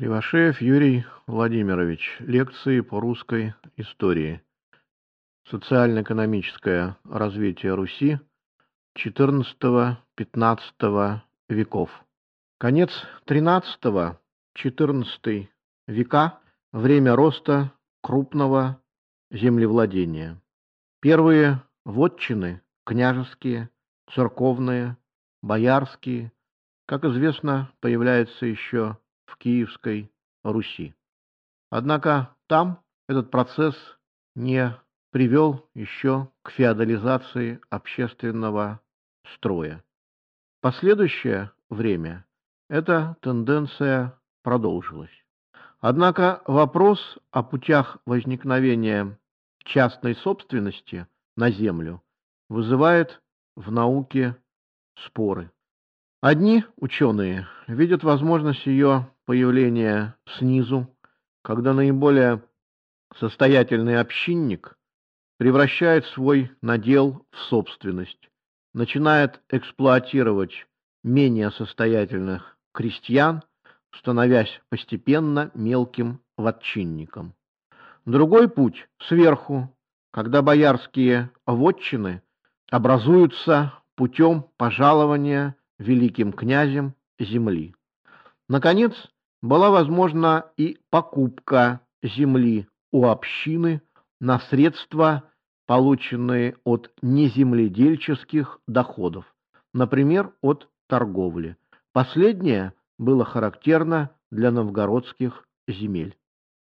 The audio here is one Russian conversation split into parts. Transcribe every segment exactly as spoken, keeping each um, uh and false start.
Кривошеев Юрий Владимирович. Лекции по русской истории. Социально-экономическое развитие Руси четырнадцатого-пятнадцатого веков. Конец тринадцатого-четырнадцатый века – время роста крупного землевладения. Первые вотчины – княжеские, церковные, боярские, как известно, появляются еще в Киевской Руси. Однако там этот процесс не привел еще к феодализации общественного строя. В последующее время эта тенденция продолжилась. Однако вопрос о путях возникновения частной собственности на землю вызывает в науке споры. Одни ученые видят возможность ее появления снизу, когда наиболее состоятельный общинник превращает свой надел в собственность, начинает эксплуатировать менее состоятельных крестьян, становясь постепенно мелким вотчинником. Другой путь сверху, когда боярские вотчины образуются путем пожалования великим князем земли. Наконец, была возможна и покупка земли у общины на средства, полученные от неземледельческих доходов, например, от торговли. Последнее было характерно для новгородских земель.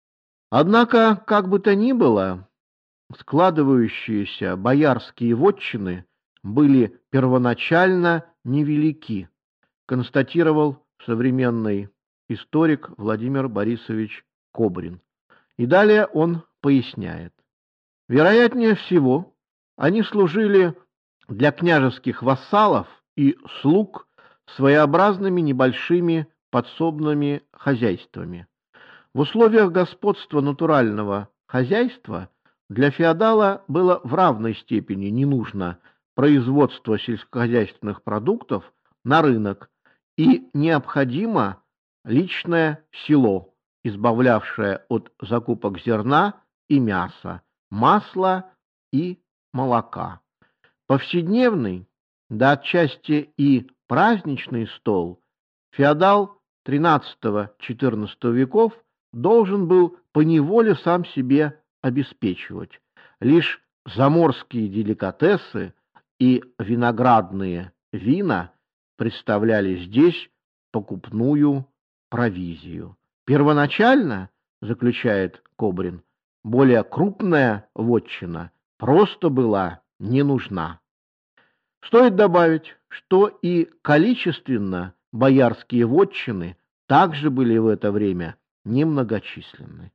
Однако, как бы то ни было, складывающиеся боярские вотчины были первоначально невелики, констатировал современный историк Владимир Борисович Кобрин. И далее он поясняет. Вероятнее всего, они служили для княжеских вассалов и слуг своеобразными небольшими подсобными хозяйствами. В условиях господства натурального хозяйства для феодала было в равной степени не нужно производство сельскохозяйственных продуктов на рынок и необходимо личное село, избавлявшее от закупок зерна и мяса, масла и молока. Повседневный, да отчасти и праздничный стол феодал тринадцатого-четырнадцатого веков должен был поневоле сам себе обеспечивать. Лишь заморские деликатесы и виноградные вина представляли здесь покупную провизию. Первоначально, заключает Кобрин, более крупная вотчина просто была не нужна. Стоит добавить, что и количественно боярские вотчины также были в это время немногочисленны.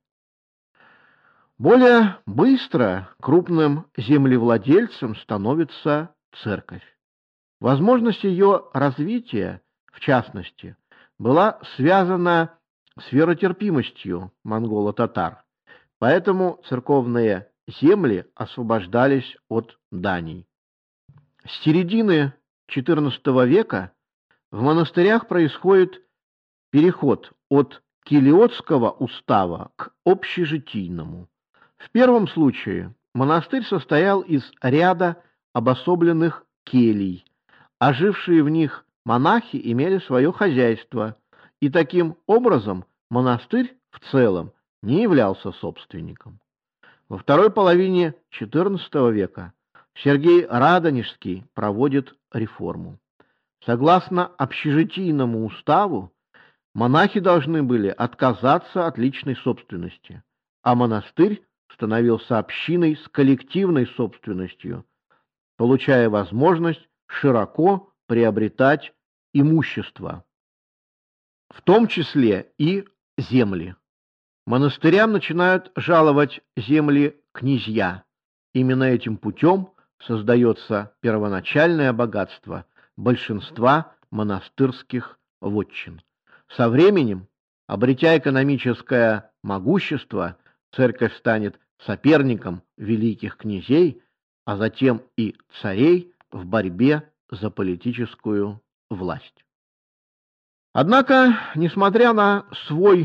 Более быстро крупным землевладельцем становится церковь. Возможность ее развития, в частности, была связана с веротерпимостью монголо-татар, поэтому церковные земли освобождались от даний. С середины четырнадцатого века в монастырях происходит переход от килиотского устава к общежитийному. В первом случае монастырь состоял из ряда обособленных келий, а жившие в них монахи имели свое хозяйство, и таким образом монастырь в целом не являлся собственником. Во второй половине четырнадцатого века Сергей Радонежский проводит реформу. Согласно общежитийному уставу, монахи должны были отказаться от личной собственности, а монастырь становился общиной с коллективной собственностью, получая возможность широко приобретать имущество, в том числе и земли. Монастырям начинают жаловать земли князья. Именно этим путем создается первоначальное богатство большинства монастырских вотчин. Со временем, обретя экономическое могущество, церковь станет соперником великих князей, а затем и царей в борьбе за политическую власть. Однако, несмотря на свой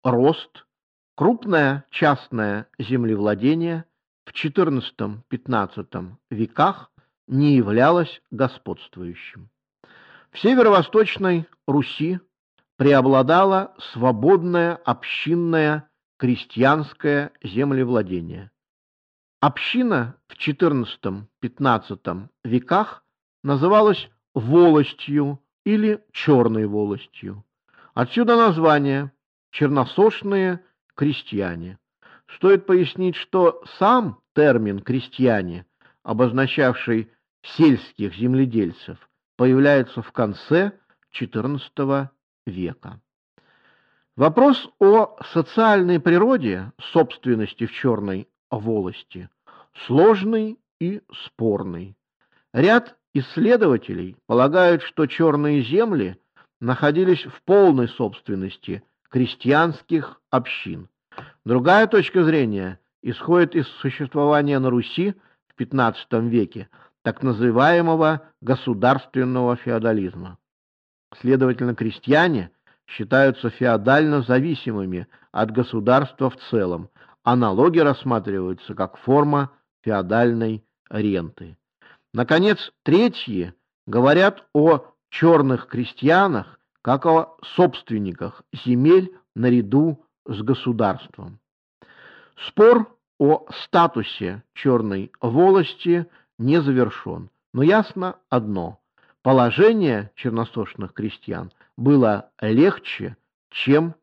рост, крупное частное землевладение в четырнадцатом-пятнадцатом веках не являлось господствующим. В северо-восточной Руси преобладало свободное общинное крестьянское землевладение. Община в четырнадцатом-пятнадцатом веках называлась волостью или черной волостью. Отсюда название черносошные крестьяне. Стоит пояснить, что сам термин «крестьяне», обозначавший сельских земледельцев, появляется в конце четырнадцатого века. Вопрос о социальной природе собственности в черной волости сложный и спорный. Ряд исследователей полагают, что черные земли находились в полной собственности крестьянских общин. Другая точка зрения исходит из существования на Руси в пятнадцатом веке так называемого государственного феодализма. Следовательно, крестьяне считаются феодально зависимыми от государства в целом, а налоги рассматриваются как форма феодальной ренты. Наконец, третьи говорят о черных крестьянах как о собственниках земель наряду с государством. Спор о статусе черной волости не завершен, но ясно одно: положение черносошных крестьян было легче, чем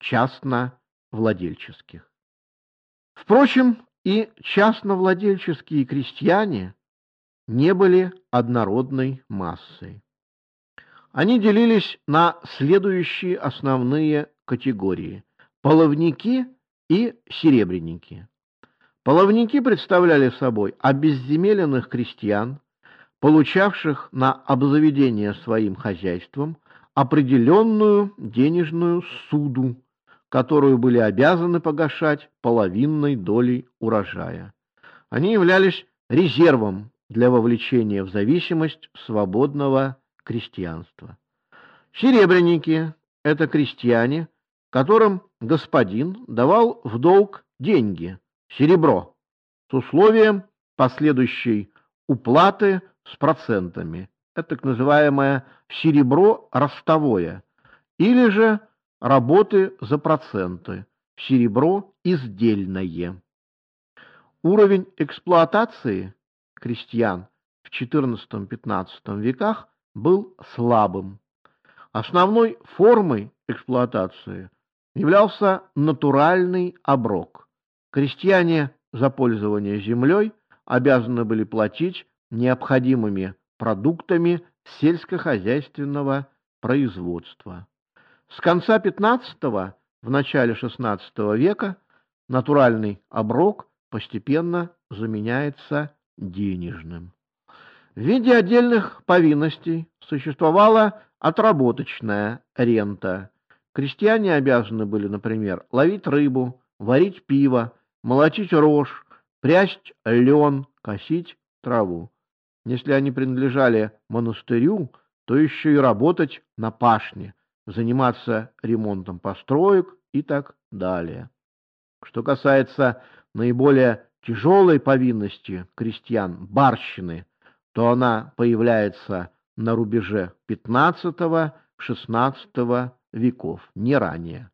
частновладельческих. Впрочем, и частновладельческие крестьяне не были однородной массой. Они делились на следующие основные категории: половники и серебряники. Половники представляли собой обезземеленных крестьян, получавших на обзаведение своим хозяйством определенную денежную ссуду, которую были обязаны погашать половинной долей урожая. Они являлись резервом для вовлечения в зависимость свободного крестьянства. Серебряники – это крестьяне, которым господин давал в долг деньги, серебро, с условием последующей уплаты с процентами. Это так называемое серебро ростовое, или же работы за проценты, серебро издельное. Уровень эксплуатации крестьян в четырнадцатом-пятнадцатом веках был слабым. Основной формой эксплуатации являлся натуральный оброк. Крестьяне за пользование землей обязаны были платить необходимыми продуктами сельскохозяйственного производства. С конца пятнадцатого в начале шестнадцатого века натуральный оброк постепенно заменяется денежным. В виде отдельных повинностей существовала отработочная рента. Крестьяне обязаны были, например, ловить рыбу, варить пиво, молотить рожь, прясть лен, косить траву. Если они принадлежали монастырю, то еще и работать на пашне, заниматься ремонтом построек и так далее. Что касается наиболее тяжелой повинности крестьян барщины, то она появляется на рубеже пятнадцатого-шестнадцатого веков, не ранее.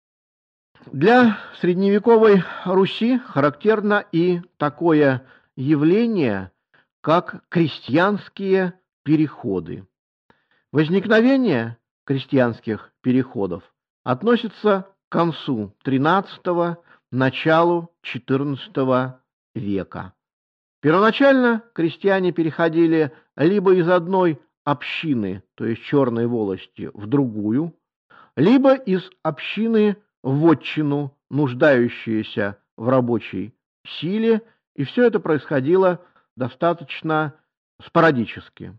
Для средневековой Руси характерно и такое явление, как крестьянские переходы. Возникновение крестьянских переходов относится к концу тринадцатого, началу четырнадцатого века. Первоначально крестьяне переходили либо из одной общины, то есть черной волости, в другую, либо из общины в вотчину, нуждающуюся в рабочей силе, и все это происходило достаточно спорадически.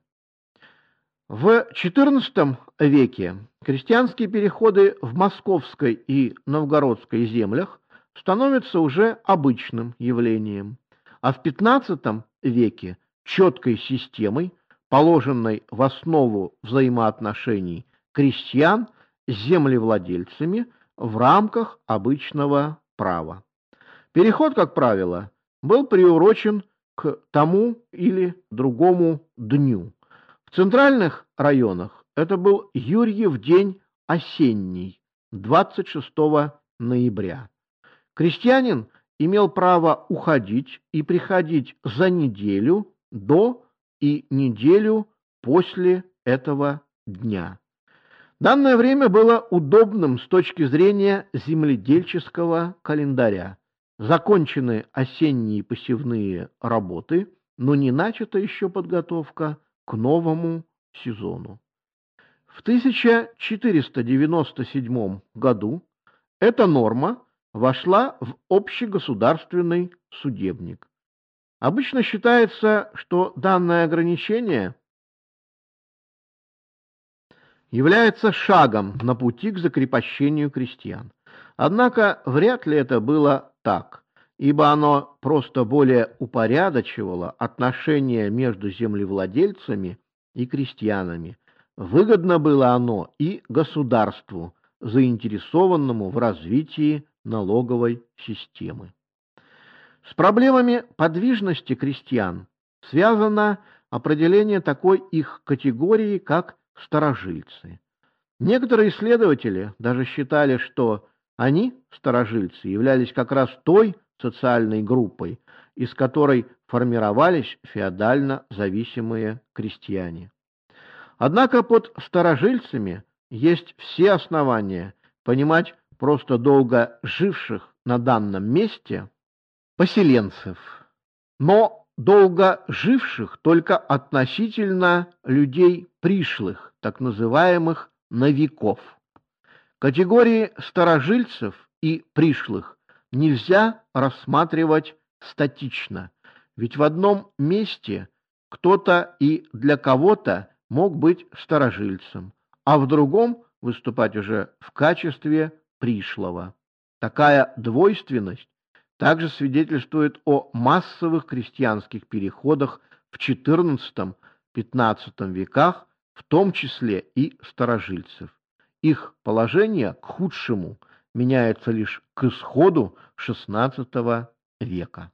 В четырнадцатом веке крестьянские переходы в Московской и Новгородской землях становятся уже обычным явлением, а в пятнадцатом веке четкой системой, положенной в основу взаимоотношений крестьян с землевладельцами, в рамках обычного права. Переход, как правило, был приурочен к тому или другому дню. В центральных районах это был Юрьев день осенний, двадцать шестого ноября. Крестьянин имел право уходить и приходить за неделю до и неделю после этого дня. Данное время было удобным с точки зрения земледельческого календаря. Закончены осенние посевные работы, но не начата еще подготовка к новому сезону. В тысяча четыреста девяносто седьмом году эта норма вошла в общегосударственный судебник. Обычно считается, что данное ограничение является шагом на пути к закрепощению крестьян. Однако вряд ли это было так, ибо оно просто более упорядочивало отношения между землевладельцами и крестьянами. Выгодно было оно и государству, заинтересованному в развитии налоговой системы. С проблемами подвижности крестьян связано определение такой их категории, как старожильцы. Некоторые исследователи даже считали, что они, старожильцы, являлись как раз той социальной группой, из которой формировались феодально зависимые крестьяне. Однако под старожильцами есть все основания понимать просто долго живших на данном месте поселенцев, но долго живших только относительно людей пришлых, так называемых новиков. Категории старожильцев и пришлых нельзя рассматривать статично, ведь в одном месте кто-то и для кого-то мог быть старожильцем, а в другом выступать уже в качестве пришлого. Такая двойственность также свидетельствует о массовых крестьянских переходах в четырнадцатом-пятнадцатом веках, в том числе и старожильцев. Их положение к худшему меняется лишь к исходу шестнадцатого века.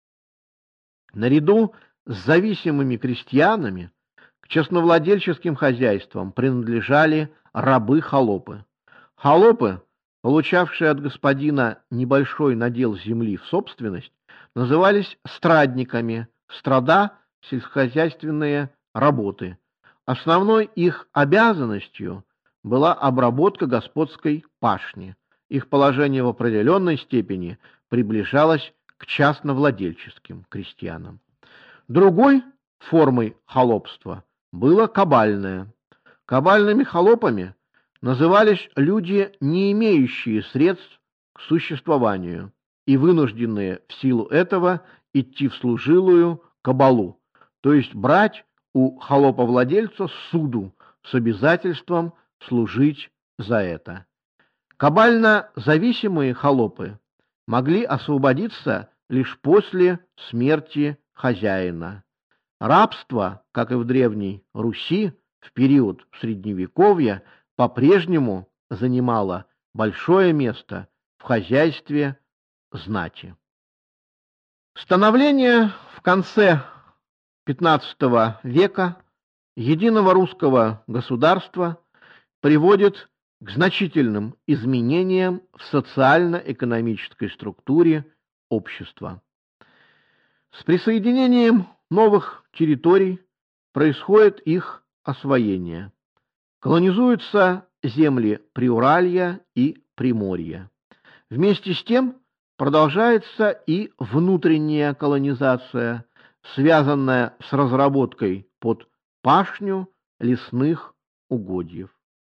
Наряду с зависимыми крестьянами к частновладельческим хозяйствам принадлежали рабы-холопы. Холопы, получавшие от господина небольшой надел земли в собственность, назывались страдниками, страда – сельскохозяйственные работы. Основной их обязанностью была обработка господской пашни. Их положение в определенной степени приближалось к частновладельческим крестьянам. Другой формой холопства было кабальное. Кабальными холопами назывались люди, не имеющие средств к существованию и вынужденные в силу этого идти в служилую кабалу, то есть брать у холоповладельца суду с обязательством служить за это. Кабально зависимые холопы могли освободиться лишь после смерти хозяина. Рабство, как и в Древней Руси, в период Средневековья по-прежнему занимало большое место в хозяйстве знати. Становление в конце пятнадцатого века единого русского государства приводит к значительным изменениям в социально-экономической структуре общества. С присоединением новых территорий происходит их освоение. Колонизуются земли Приуралья и Приморья. Вместе с тем продолжается и внутренняя колонизация, связанная с разработкой под пашню лесных угодьев.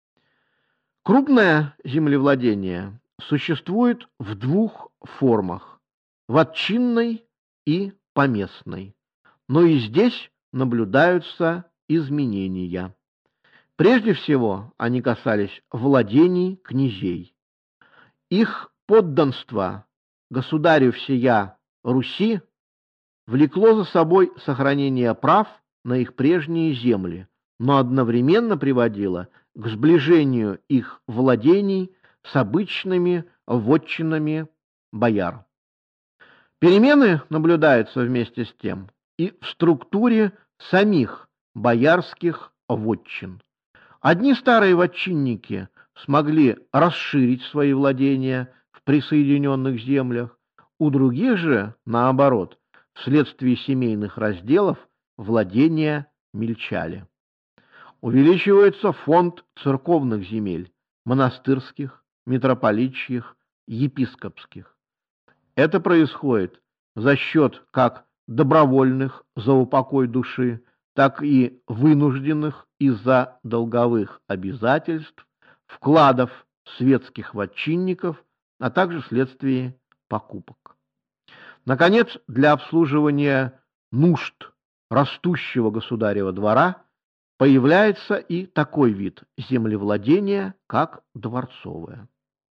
Крупное землевладение существует в двух формах – вотчинной и поместной. Но и здесь наблюдаются изменения. Прежде всего, они касались владений князей. Их подданство государю всея Руси влекло за собой сохранение прав на их прежние земли, но одновременно приводило к сближению их владений с обычными вотчинами бояр. Перемены наблюдаются вместе с тем и в структуре самих боярских вотчин. Одни старые вотчинники смогли расширить свои владения в присоединенных землях, у других же, наоборот, вследствие семейных разделов владения мельчали. Увеличивается фонд церковных земель, монастырских, митрополичьих, епископских. Это происходит за счет как добровольных за упокой души, так и вынужденных из-за долговых обязательств вкладов светских вотчинников, а также вследствие покупок. Наконец, для обслуживания нужд растущего государева двора появляется и такой вид землевладения, как дворцовое.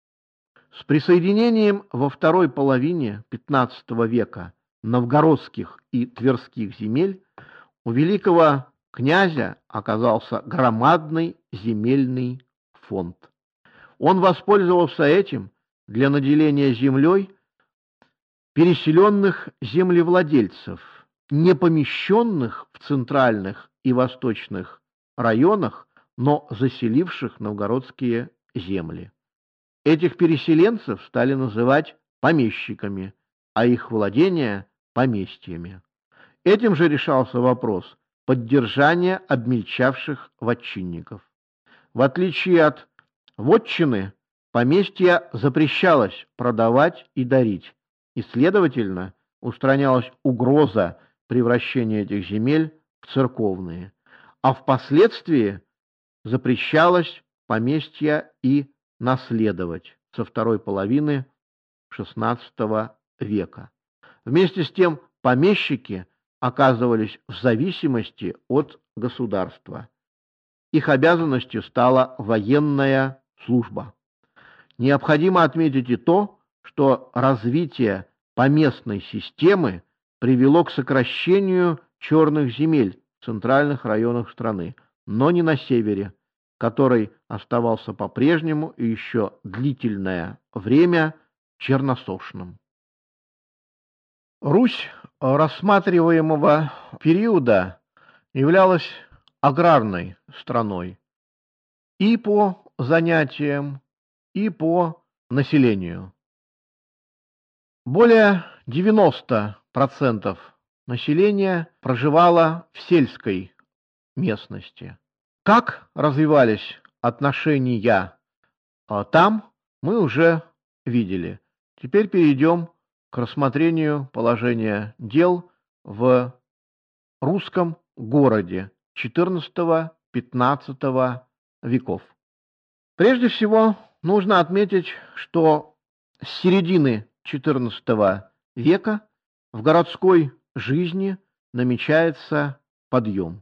С присоединением во второй половине пятнадцатого века новгородских и тверских земель у великого князя оказался громадный земельный фонд. Он воспользовался этим для наделения землей переселенных землевладельцев, не помещенных в центральных и восточных районах, но заселивших новгородские земли. Этих переселенцев стали называть помещиками, а их владения – поместьями. Этим же решался вопрос поддержания обмельчавших вотчинников. В отличие от вотчины, поместья запрещалось продавать и дарить, и, следовательно, устранялась угроза превращения этих земель в церковные, а впоследствии запрещалось поместья и наследовать со второй половины шестнадцатого века. Вместе с тем помещики оказывались в зависимости от государства. Их обязанностью стала военная служба. Необходимо отметить и то, что развитие поместной системы привело к сокращению черных земель в центральных районах страны, но не на севере, который оставался по-прежнему и еще длительное время черносошным. Русь рассматриваемого периода являлась аграрной страной и по занятиям, и по населению. Более девяноста процентов населения проживало в сельской местности. Как развивались отношения там, мы уже видели. Теперь перейдем к рассмотрению положения дел в русском городе четырнадцатого-пятнадцатого веков. Прежде всего, нужно отметить, что с середины четырнадцатого века в городской жизни намечается подъем.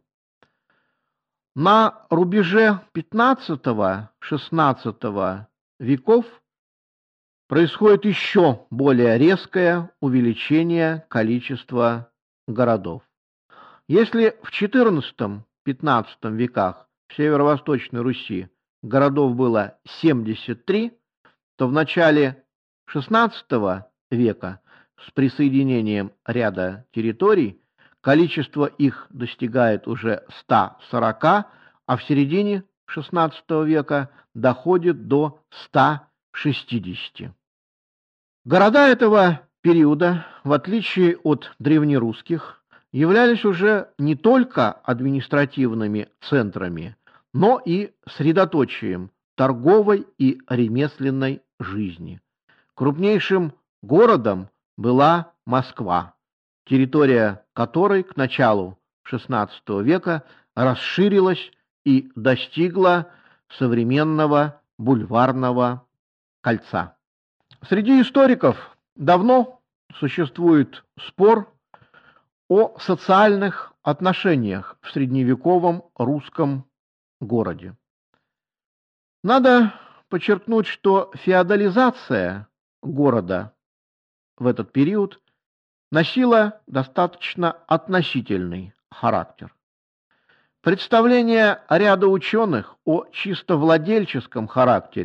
На рубеже пятнадцатого-шестнадцатого веков происходит еще более резкое увеличение количества городов. Если в четырнадцатом-пятнадцатом веках в северо-восточной Руси городов было семьдесят три, то в начале шестнадцатого века с присоединением ряда территорий количество их достигает уже ста сорока, а в середине шестнадцатого века доходит до ста шестидесяти. Города этого периода, в отличие от древнерусских, являлись уже не только административными центрами, но и средоточием торговой и ремесленной жизни. Крупнейшим городом была Москва, территория которой к началу шестнадцатого века расширилась и достигла современного бульварного кольца. Среди историков давно существует спор о социальных отношениях в средневековом русском городе. Надо подчеркнуть, что феодализация города в этот период носила достаточно относительный характер. Представление ряда ученых о чисто владельческом характере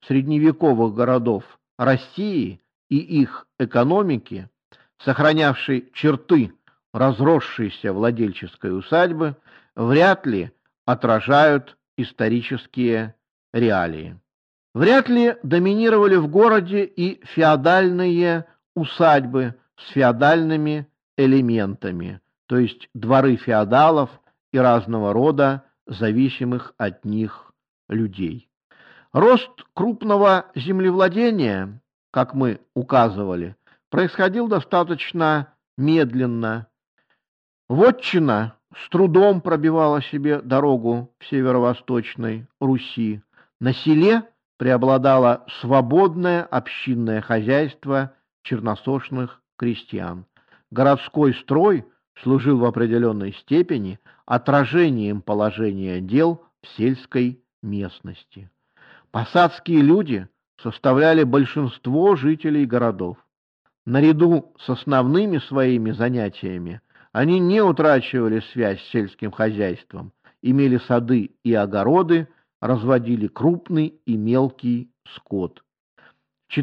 средневековых городов России и их экономики, сохранявшей черты разросшейся владельческой усадьбы, вряд ли отражают исторические реалии. Вряд ли доминировали в городе и феодальные усадьбы с феодальными элементами, то есть дворы феодалов и разного рода зависимых от них людей. Рост крупного землевладения, как мы указывали, происходил достаточно медленно. Вотчина с трудом пробивала себе дорогу в северо-восточной Руси. На селе преобладало свободное общинное хозяйство черносошных крестьян. Городской строй служил в определенной степени отражением положения дел в сельской местности. Посадские люди составляли большинство жителей городов. Наряду с основными своими занятиями они не утрачивали связь с сельским хозяйством, имели сады и огороды, разводили крупный и мелкий скот. В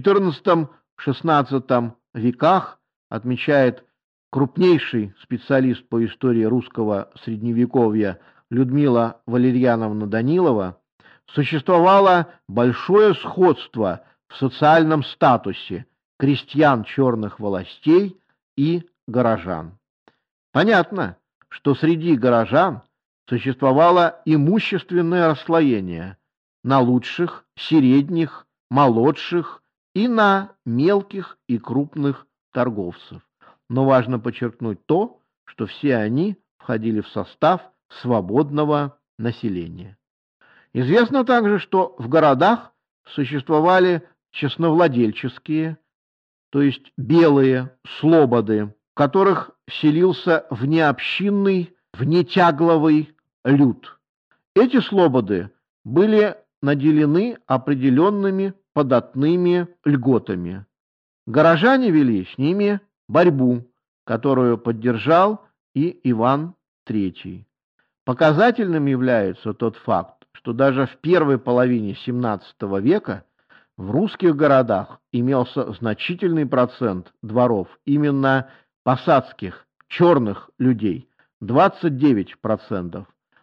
четырнадцатом-шестнадцатом веках, отмечает крупнейший специалист по истории русского средневековья Людмила Валерьяновна Данилова, существовало большое сходство в социальном статусе крестьян черных властей и горожан. Понятно, что среди горожан существовало имущественное расслоение на лучших, средних, молодших и на мелких и крупных торговцев. Но важно подчеркнуть то, что все они входили в состав свободного населения. Известно также, что в городах существовали частновладельческие, то есть белые слободы, в которых селился внеобщинный, внетягловый люд. Эти слободы были наделены определенными податными льготами. Горожане вели с ними борьбу, которую поддержал и Иван Третий. Показательным является тот факт, что даже в первой половине семнадцатого века в русских городах имелся значительный процент дворов именно посадских, черных людей, двадцать девять процентов,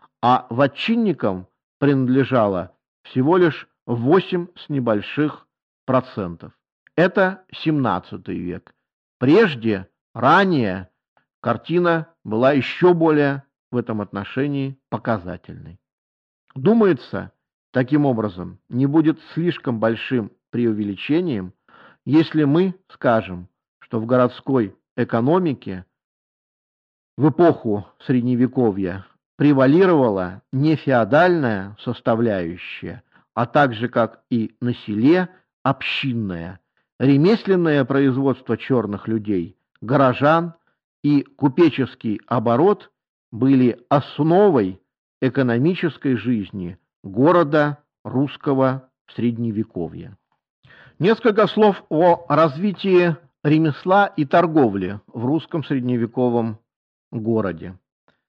а вотчинникам принадлежало всего лишь восемь с небольших процентов. Это семнадцатый век. Прежде, ранее, картина была еще более в этом отношении показательной. Думается, таким образом, не будет слишком большим преувеличением, если мы скажем, что в городской экономике в эпоху Средневековья превалировала не феодальная составляющая, а также, как и на селе, общинная, ремесленное производство черных людей, горожан и купеческий оборот были основой экономической жизни города русского Средневековья. Несколько слов о развитии ремесла и торговли в русском средневековом городе.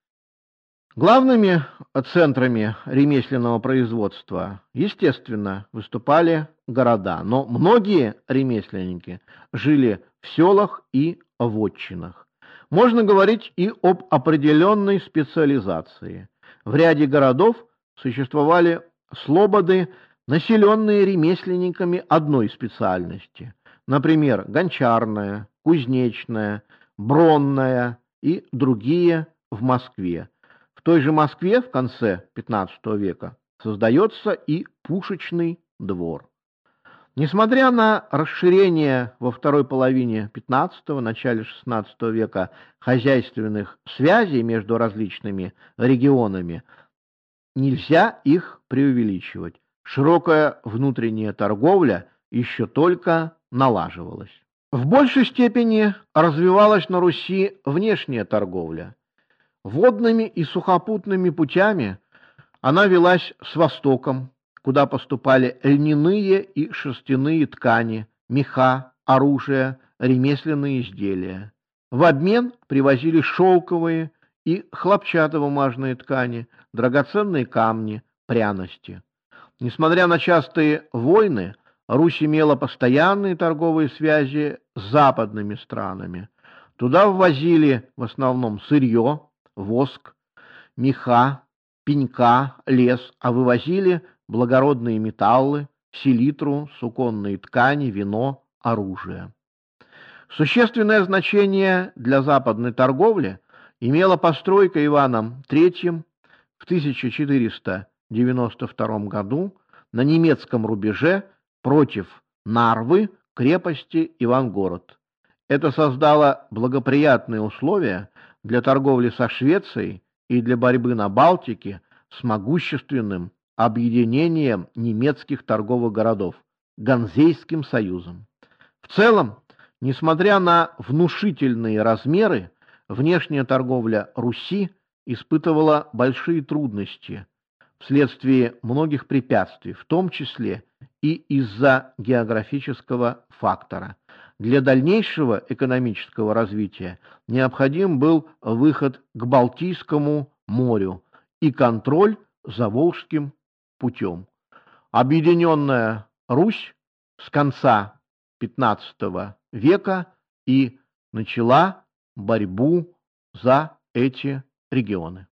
Главными центрами ремесленного производства, естественно, выступали города, но многие ремесленники жили в селах и вотчинах. Можно говорить и об определенной специализации. В ряде городов существовали слободы, населенные ремесленниками одной специальности, например, гончарная, кузнечная, бронная и другие в Москве. В той же Москве в конце пятнадцатого века создается и пушечный двор. Несмотря на расширение во второй половине пятнадцатого, начале шестнадцатого века хозяйственных связей между различными регионами, нельзя их преувеличивать. Широкая внутренняя торговля еще только налаживалась. В большей степени развивалась на Руси внешняя торговля. Водными и сухопутными путями она велась с Востоком, куда поступали льняные и шерстяные ткани, меха, оружие, ремесленные изделия. В обмен привозили шелковые и хлопчатобумажные ткани, драгоценные камни, пряности. Несмотря на частые войны, Русь имела постоянные торговые связи с западными странами. Туда ввозили в основном сырье, воск, меха, пенька, лес, а вывозили благородные металлы, селитру, суконные ткани, вино, оружие. Существенное значение для западной торговли имела постройка Иваном третьим в тысяча четыреста девяносто втором году на немецком рубеже против Нарвы крепости Ивангород. Это создало благоприятные условия для торговли со Швецией и для борьбы на Балтике с могущественным объединением немецких торговых городов Ганзейским союзом. В целом, несмотря на внушительные размеры, внешняя торговля Руси испытывала большие трудности вследствие многих препятствий, в том числе и из-за географического фактора. Для дальнейшего экономического развития необходим был выход к Балтийскому морю и контроль за Волжским путем. Объединенная Русь с конца пятнадцатого века и начала борьбу за эти регионы.